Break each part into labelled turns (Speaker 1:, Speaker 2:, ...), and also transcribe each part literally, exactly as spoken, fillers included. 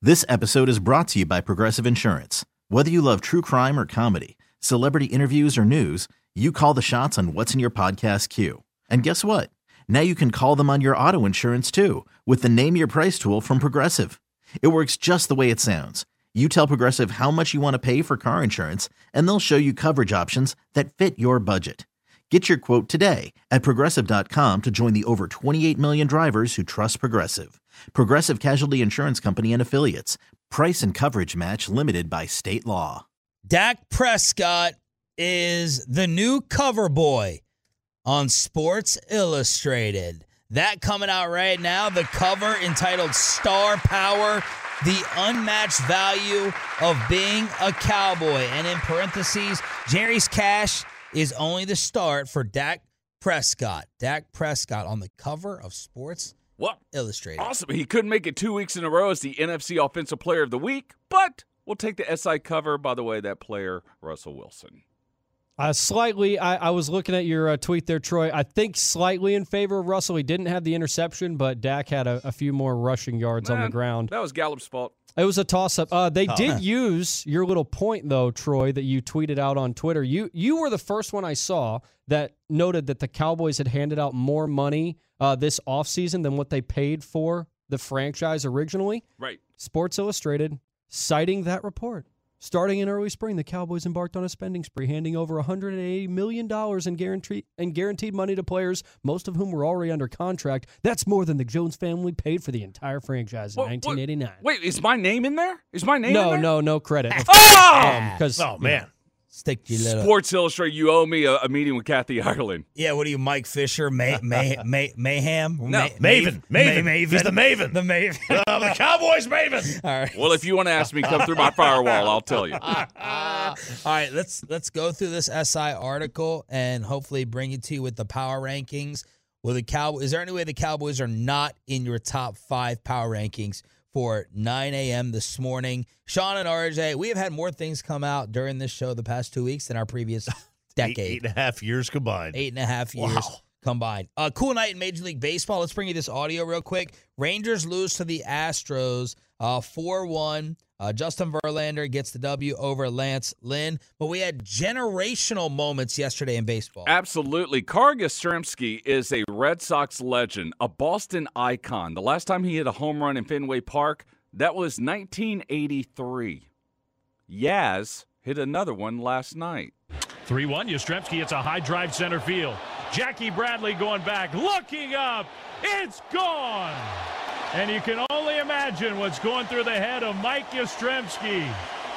Speaker 1: This episode is brought to you by Progressive Insurance. Whether you love true crime or comedy, celebrity interviews or news, you call the shots on what's in your podcast queue. And guess what? Now you can call them on your auto insurance too with the Name Your Price tool from Progressive. It works just the way it sounds. You tell Progressive how much you want to pay for car insurance, and they'll show you coverage options that fit your budget. Get your quote today at Progressive dot com to join the over twenty-eight million drivers who trust Progressive. Progressive Casualty Insurance Company and Affiliates. Price and coverage match limited by state law.
Speaker 2: Dak Prescott is the new cover boy on Sports Illustrated. That coming out right now, the cover entitled Star Power, the unmatched value of being a Cowboy. And in parentheses, Jerry's cash is only the start for Dak Prescott. Dak Prescott on the cover of Sports
Speaker 3: Well,
Speaker 2: Illustrated.
Speaker 3: Awesome. He couldn't make it two weeks in a row as the N F C Offensive Player of the Week, but we'll take the S I cover. By the way, that player, Russell Wilson.
Speaker 4: Uh, slightly, I, I was looking at your uh, tweet there, Troy. I think slightly in favor of Russell. He didn't have the interception, but Dak had a, a few more rushing yards
Speaker 3: Man,
Speaker 4: on the ground.
Speaker 3: That was Gallup's fault.
Speaker 4: It was a toss-up. Uh, they
Speaker 5: Oh.
Speaker 4: did use your little point, though, Troy, that you tweeted out on Twitter. You you were the first one I saw that noted that the Cowboys had handed out more money uh, this offseason than what they paid for the franchise originally.
Speaker 3: Right.
Speaker 4: Sports Illustrated citing that report. Starting in early spring, the Cowboys embarked on a spending spree, handing over one hundred eighty million dollars in guaranteed, in guaranteed money to players, most of whom were already under contract. That's more than the Jones family paid for the entire franchise in
Speaker 3: What- what-
Speaker 4: nineteen eighty-nine.
Speaker 3: Wait, is my name in there? Is my name in
Speaker 4: No,
Speaker 3: there?
Speaker 4: no, no credit.
Speaker 3: Oh!
Speaker 4: Because
Speaker 5: Oh, man.
Speaker 2: Stick you little.
Speaker 3: Sports Illustrated, you owe me a, a meeting with Kathy Ireland.
Speaker 2: Yeah, what are you, Mike Fisher? May, May, May, Mayhem?
Speaker 3: No,
Speaker 2: May,
Speaker 5: Maven. Maven.
Speaker 2: May,
Speaker 5: He's the Maven.
Speaker 2: The Maven.
Speaker 5: Uh, the Cowboys Maven.
Speaker 2: All right.
Speaker 3: Well, if you want to ask me, come through my firewall. I'll tell you.
Speaker 2: All right, let's let's go through this S I article and hopefully bring it to you with the power rankings. Will the Cow? Is there any way the Cowboys are not in your top five power rankings for nine a.m. this morning? Sean and R J, we have had more things come out during this show the past two weeks than our previous decade.
Speaker 5: Eight, eight and a half years combined.
Speaker 2: Eight and a half years
Speaker 5: Wow.
Speaker 2: combined. Uh, cool night in Major League Baseball. Let's bring you this audio real quick. Rangers lose to the Astros uh, four one. Uh, Justin Verlander gets the W over Lance Lynn. But we had generational moments yesterday in baseball.
Speaker 3: Absolutely. Carl Yastrzemski is a Red Sox legend, a Boston icon. The last time he hit a home run in Fenway Park, that was nineteen eighty-three. Yaz hit another one last night.
Speaker 6: three one, Yastrzemski, it's a high drive center field. Jackie Bradley going back, looking up. It's gone. And you can only imagine what's going through the head of Mike Yastrzemski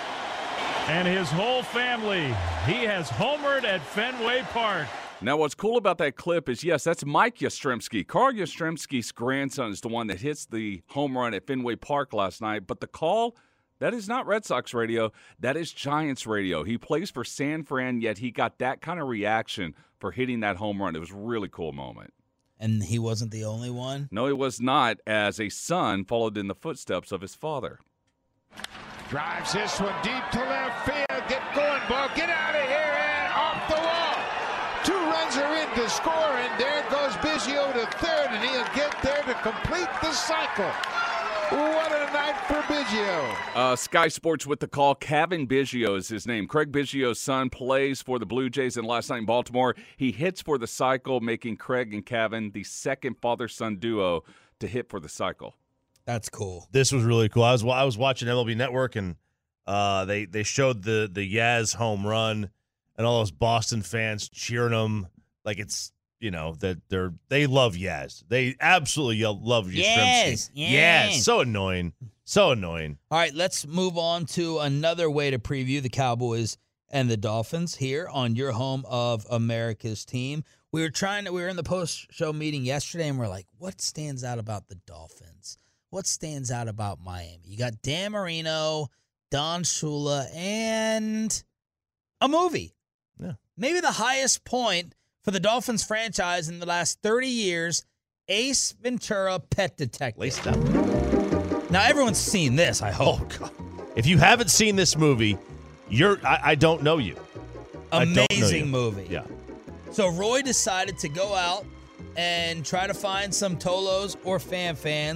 Speaker 6: and his whole family. He has homered at Fenway Park.
Speaker 3: Now, what's cool about that clip is, yes, that's Mike Yastrzemski. Carl Yastrzemski's grandson is the one that hits the home run at Fenway Park last night. But the call, that is not Red Sox radio. That is Giants radio. He plays for San Fran, yet he got that kind of reaction for hitting that home run. It was a really cool moment.
Speaker 2: And he wasn't the only one.
Speaker 3: No, it was not, as a son followed in the footsteps of his father.
Speaker 7: Drives this one deep to left field. Get going, ball. Get out of here and off the wall. Two runs are in to score, and there goes Biggio to third, and he'll get there to complete the cycle. What a night for Biggio.
Speaker 3: Uh, Sky Sports with the call. Kevin Biggio is his name. Craig Biggio's son plays for the Blue Jays, and last night in Baltimore, he hits for the cycle, making Craig and Kevin the second father-son duo to hit for the cycle.
Speaker 2: That's cool.
Speaker 5: This was really cool. I was I was watching M L B Network, and uh, they they showed the the Yaz home run, and all those Boston fans cheering him like it's, you know, that they're they love Yaz. They absolutely yell, love Yastrzemski.
Speaker 2: Yes, yes.
Speaker 5: Yes, so annoying, so annoying.
Speaker 2: All right, let's move on to another way to preview the Cowboys and the Dolphins here on your home of America's team. We were trying to, we were in the post-show meeting yesterday, and we're like, what stands out about the Dolphins? What stands out about Miami? You got Dan Marino, Don Shula, and a movie.
Speaker 5: Yeah.
Speaker 2: Maybe the highest point for the Dolphins franchise in the last thirty years, Ace Ventura, Pet Detective.
Speaker 5: Laced up.
Speaker 2: Now, everyone's seen this, I hope.
Speaker 5: Oh God! If you haven't seen this movie, you're I, I don't know you. I don't know
Speaker 2: Amazing
Speaker 5: you.
Speaker 2: movie.
Speaker 5: Yeah.
Speaker 2: So Roy decided to go out and try to find some Tolos or Fan Fans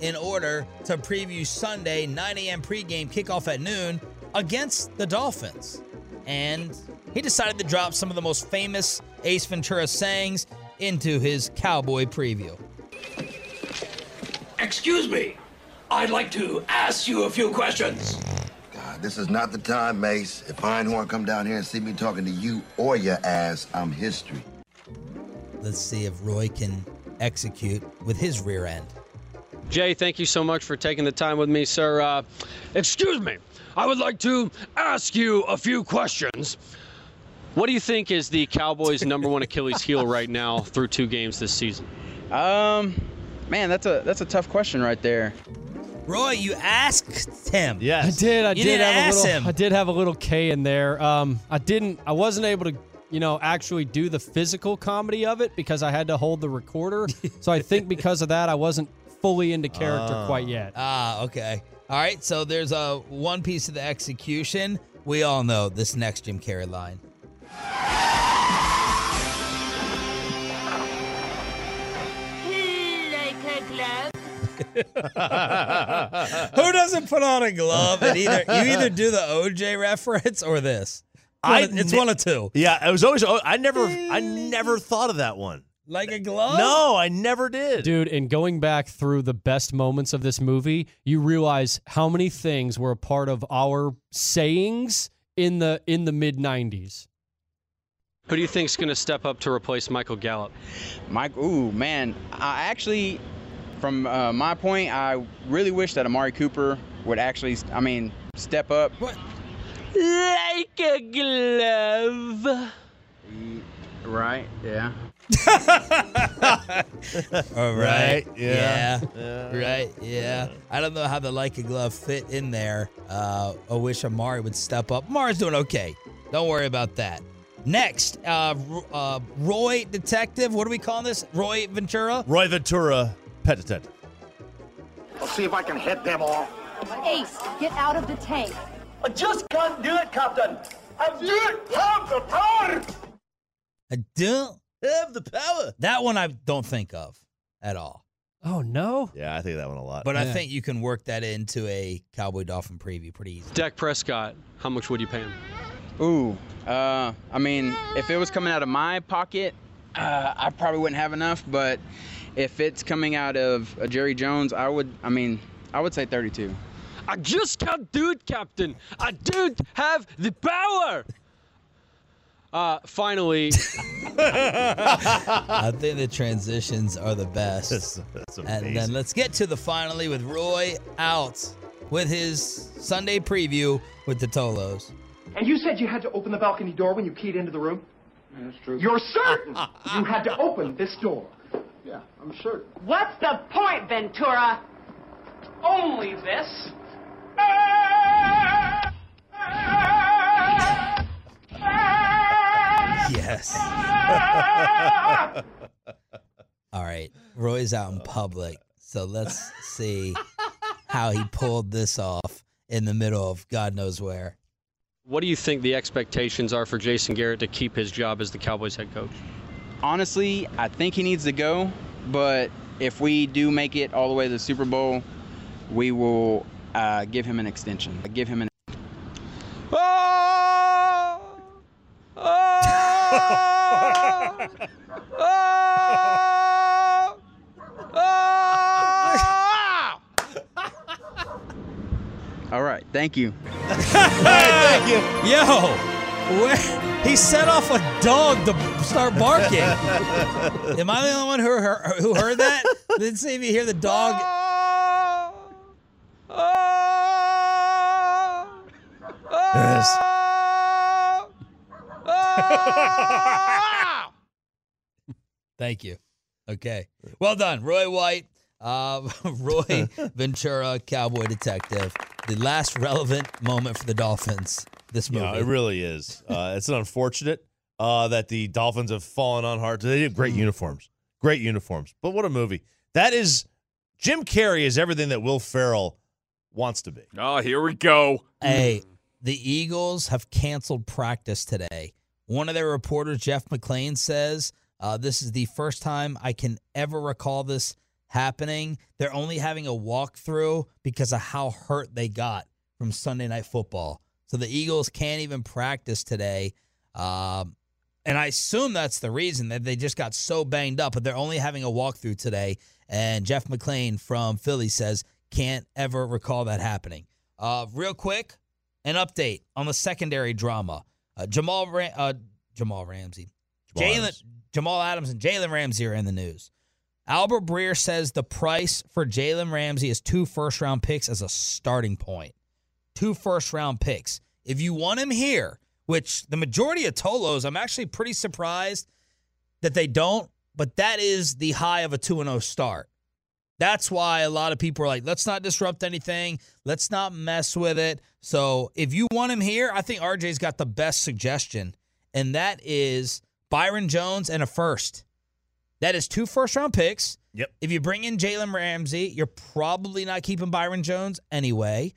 Speaker 2: in order to preview Sunday, nine a.m. pregame, kickoff at noon against the Dolphins. And he decided to drop some of the most famous Ace Ventura sayings into his Cowboy preview.
Speaker 8: Excuse me. I'd like to ask you a few questions.
Speaker 9: Uh, this is not the time, Mace. If Einhorn come down here and see me talking to you or your ass, I'm history.
Speaker 2: Let's see if Roy can execute with his rear end.
Speaker 10: Jay, thank you so much for taking the time with me, sir. Uh, excuse me. I would like to ask you a few questions. What do you think is the Cowboys' number one Achilles heel right now through two games this season?
Speaker 11: Um, man, that's a that's a tough question right there.
Speaker 2: Roy, you asked him.
Speaker 5: Yes.
Speaker 4: I did. I
Speaker 2: You
Speaker 4: did
Speaker 2: didn't
Speaker 4: have
Speaker 2: ask
Speaker 4: a little.
Speaker 2: him.
Speaker 4: I did have a little K in there. Um, I didn't. I wasn't able to, you know, actually do the physical comedy of it because I had to hold the recorder. So I think because of that, I wasn't fully into character
Speaker 5: Ah.
Speaker 4: quite yet.
Speaker 2: Ah, okay. All right, so there's a one piece of the execution. We all know this next Jim Carrey line. Who doesn't put on a glove? And either you either do the O J reference or this.
Speaker 5: I
Speaker 2: One of- it's
Speaker 5: ne-
Speaker 2: one of two.
Speaker 5: Yeah, it was always. I never. I never thought of that one.
Speaker 2: Like a glove?
Speaker 5: No, I never did.
Speaker 4: Dude, and going back through the best moments of this movie, you realize how many things were a part of our sayings in the in the mid nineties.
Speaker 10: Who do you think is going to step up to replace Michael Gallup?
Speaker 11: Mike, ooh, man, I actually, from uh, my point, I really wish that Amari Cooper would actually, I mean, step up.
Speaker 2: What?
Speaker 10: Like a glove.
Speaker 11: Right, yeah.
Speaker 2: All
Speaker 5: Right,
Speaker 2: right.
Speaker 5: yeah.
Speaker 2: Yeah. Right. Yeah. I don't know how the like a glove fit in there. Uh, I wish Amari would step up. Amari's doing okay. Don't worry about that. Next, uh, R- uh, Roy Detective. What do we call this? Roy Ventura?
Speaker 5: Roy Ventura, pet detective.
Speaker 8: I'll see if I can hit them all.
Speaker 12: Ace, get out of the tank.
Speaker 8: I just can't do it, Captain. I don't have the power.
Speaker 2: I don't.
Speaker 5: Have the power.
Speaker 2: That one I don't think of at all.
Speaker 4: Oh no.
Speaker 5: Yeah, I think that one a lot.
Speaker 2: But I
Speaker 4: Yeah.
Speaker 2: think you can work that into a Cowboy Dolphin preview pretty easy.
Speaker 10: Dak Prescott, how much would you pay him?
Speaker 11: Ooh, uh, I mean, if it was coming out of my pocket, uh, I probably wouldn't have enough. But if it's coming out of uh, Jerry Jones, I would. I mean, I would say thirty-two.
Speaker 10: I just can't do it, Captain. I don't have the power. Uh, finally,
Speaker 2: I think the transitions are the best.
Speaker 5: That's, that's amazing.
Speaker 2: And then let's get to the finally with Roy out with his Sunday preview with the Tolos.
Speaker 13: And you said you had to open the balcony door when you keyed into the room?
Speaker 7: Yeah, that's true.
Speaker 13: You're certain you had to open this door?
Speaker 7: Yeah, I'm certain.
Speaker 12: What's the point, Ventura?
Speaker 13: Only this.
Speaker 2: Yes. All right. Roy's out in public. So let's see how he pulled this off in the middle of God knows where.
Speaker 10: what do you think the expectations are for Jason Garrett to keep his job as the Cowboys head coach?
Speaker 11: Honestly, I think he needs to go, but if we do make it all the way to the Super Bowl, we will uh, give him an extension. Give him an.
Speaker 10: Oh! Oh! Oh! Oh!
Speaker 11: All right, thank you.
Speaker 2: Thank you. Yo, where, he set off a dog to start barking. Am I the only one who heard, who heard that? Let's see if you hear the dog.
Speaker 5: Yes.
Speaker 2: Thank you. Okay. Well done, Roy White. Uh, Roy Ventura, Cowboy Detective. The last relevant moment for the Dolphins this movie.
Speaker 5: Yeah, it really is. Uh, it's an unfortunate uh, that the Dolphins have fallen on hard. They have great mm. uniforms. Great uniforms. But what a movie. That is, Jim Carrey is everything that Will Ferrell wants to be.
Speaker 3: Oh, here we go.
Speaker 2: Hey, the Eagles have canceled practice today. One of their reporters, Jeff McClain, says, uh, this is the first time I can ever recall this happening. They're only having a walkthrough because of how hurt they got from Sunday Night Football. So the Eagles can't even practice today. Um, and I assume that's the reason, that they just got so banged up, but they're only having a walkthrough today. And Jeff McClain from Philly says can't ever recall that happening. Uh, real quick, an update on the secondary drama. Uh, Jamal Ram- uh, Jamal Ramsey. Jalen Jamal Adams and Jalen Ramsey are in the news. Albert Breer says the price for Jalen Ramsey is two first-round picks as a starting point. Two first-round picks. If you want him here, which the majority of Tolos, I'm actually pretty surprised that they don't, but that is the high of a two and oh start. That's why a lot of people are like, let's not disrupt anything. Let's not mess with it. So if you want him here, I think R J's got the best suggestion, and that is Byron Jones and a first. That is two first-round picks.
Speaker 5: Yep. If
Speaker 2: you bring in Jalen Ramsey, you're probably not keeping Byron Jones anyway.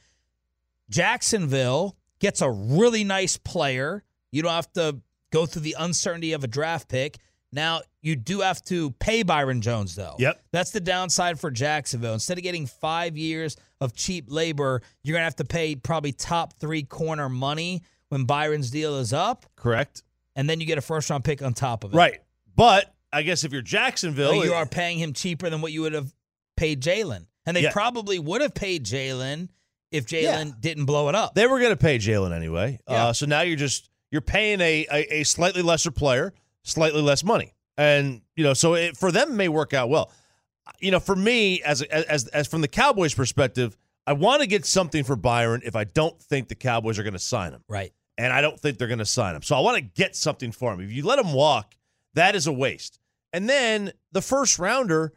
Speaker 2: Jacksonville gets a really nice player. You don't have to go through the uncertainty of a draft pick. Now, you do have to pay Byron Jones, though.
Speaker 5: Yep.
Speaker 2: That's the downside for Jacksonville. Instead of getting five years of cheap labor, you're going to have to pay probably top three corner money when Byron's deal is up.
Speaker 5: Correct.
Speaker 2: And then you get a first-round pick on top of it.
Speaker 5: Right. But I guess if you're Jacksonville,
Speaker 2: so you are paying him cheaper than what you would have paid Jalen. And they
Speaker 5: yeah.
Speaker 2: probably would have paid Jalen if Jalen yeah. didn't blow it up.
Speaker 5: They were going to pay Jalen anyway.
Speaker 2: Yeah.
Speaker 5: Uh, so now you're just you're paying a, a, a slightly lesser player, slightly less money. And, you know, so it, for them, it may work out well. You know, for me, as as as from the Cowboys' perspective, I want to get something for Byron if I don't think the Cowboys are going to sign him.
Speaker 2: Right.
Speaker 5: And I don't think they're going to sign him. So I want to get something for him. If you let him walk, that is a waste. And then the first rounder,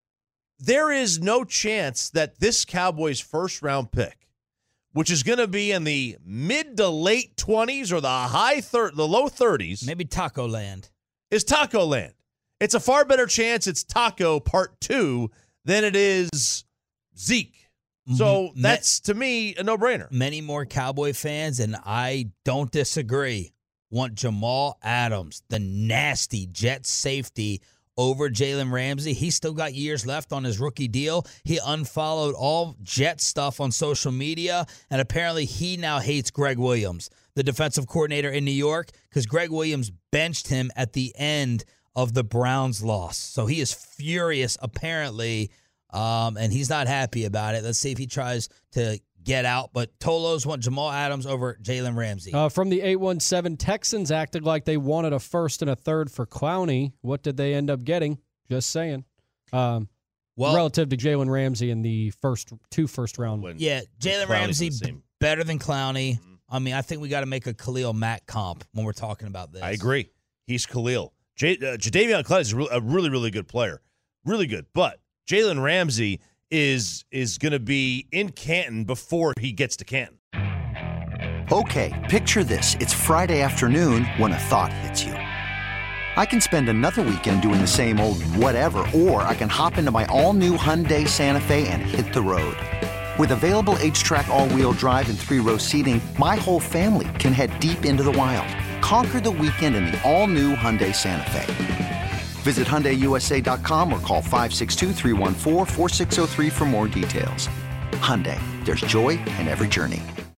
Speaker 5: there is no chance that this Cowboys first round pick, which is going to be in the mid to late twenties or the high thir- the low thirties,
Speaker 2: maybe Taco Land,
Speaker 5: is Taco Land. It's a far better chance it's Taco Part Two than it is Zeke. So that's, to me, a no-brainer.
Speaker 2: Many more Cowboy fans, and I don't disagree, want Jamal Adams, the nasty Jet safety, over Jalen Ramsey. He's still got years left on his rookie deal. He unfollowed all Jet stuff on social media, and apparently he now hates Greg Williams, the defensive coordinator in New York, because Greg Williams benched him at the end of the Browns' loss. So he is furious, apparently, um, and he's not happy about it. Let's see if he tries to get out. But Tolos want Jamal Adams over Jalen Ramsey.
Speaker 4: Uh, from the eight one seven, Texans acted like they wanted a first and a third for Clowney. What did they end up getting? Just saying. Um, well, relative to Jalen Ramsey in the first two first round wins.
Speaker 2: Yeah, Jalen Ramsey b- better than Clowney. Mm-hmm. I mean, I think we got to make a Khalil Mack comp when we're talking about this.
Speaker 5: I agree. He's Khalil. J- uh, Jadeveon Clowney is a really, really good player. Really good. But Jalen Ramsey is is going to be in Canton before he gets to Canton.
Speaker 14: Okay, picture this. It's Friday afternoon when a thought hits you. I can spend another weekend doing the same old whatever, or I can hop into my all-new Hyundai Santa Fe and hit the road. With available H-Track all-wheel drive and three-row seating, my whole family can head deep into the wild. Conquer the weekend in the all-new Hyundai Santa Fe. Visit Hyundai U S A dot com or call five six two, three one four, four six zero three for more details. Hyundai, there's joy in every journey.